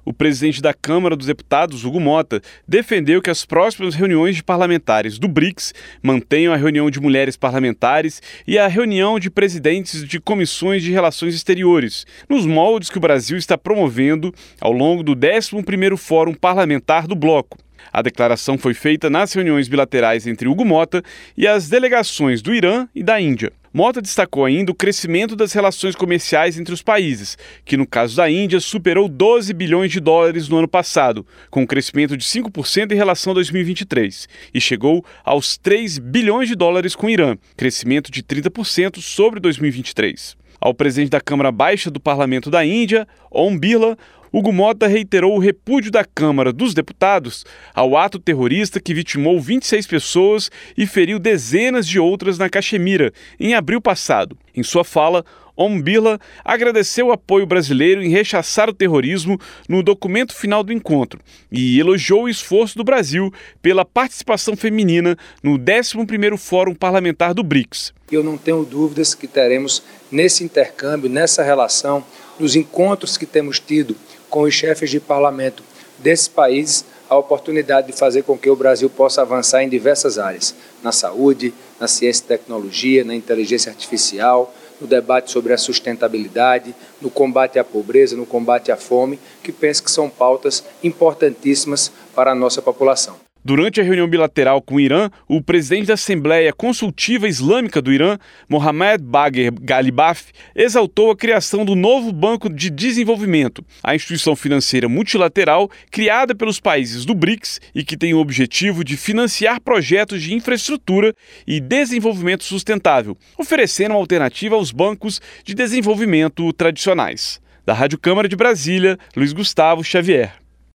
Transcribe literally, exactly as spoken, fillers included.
O presidente da Câmara dos Deputados, Hugo Motta, defendeu que as próximas reuniões de parlamentares do BRICS mantenham a reunião de mulheres parlamentares e a reunião de presidentes de comissões de relações exteriores, nos moldes que o Brasil está promovendo ao longo do décimo primeiro Fórum Parlamentar do Bloco. A declaração foi feita nas reuniões bilaterais entre Hugo Motta e as delegações do Irã e da Índia. Motta destacou ainda o crescimento das relações comerciais entre os países, que no caso da Índia superou doze bilhões de dólares no ano passado, com um crescimento de cinco por cento em relação a dois mil e vinte e três, e chegou aos três bilhões de dólares com o Irã, crescimento de trinta por cento sobre dois mil e vinte e três. Ao presidente da Câmara Baixa do Parlamento da Índia, Om Birla, Hugo Motta reiterou o repúdio da Câmara dos Deputados ao ato terrorista que vitimou vinte e seis pessoas e feriu dezenas de outras na Caxemira, em abril passado. Em sua fala, Om Birla agradeceu o apoio brasileiro em rechaçar o terrorismo no documento final do encontro e elogiou o esforço do Brasil pela participação feminina no décimo primeiro Fórum Parlamentar do BRICS. Eu não tenho dúvidas que teremos nesse intercâmbio, nessa relação, nos encontros que temos tido com os chefes de parlamento desses países, a oportunidade de fazer com que o Brasil possa avançar em diversas áreas, na saúde, na ciência e tecnologia, na inteligência artificial, no debate sobre a sustentabilidade, no combate à pobreza, no combate à fome, que penso que são pautas importantíssimas para a nossa população. Durante a reunião bilateral com o Irã, o presidente da Assembleia Consultiva Islâmica do Irã, Mohammad Bagher Ghalibaf, exaltou a criação do novo Banco de Desenvolvimento, a instituição financeira multilateral criada pelos países do BRICS e que tem o objetivo de financiar projetos de infraestrutura e desenvolvimento sustentável, oferecendo uma alternativa aos bancos de desenvolvimento tradicionais. Da Rádio Câmara de Brasília, Luiz Gustavo Xavier.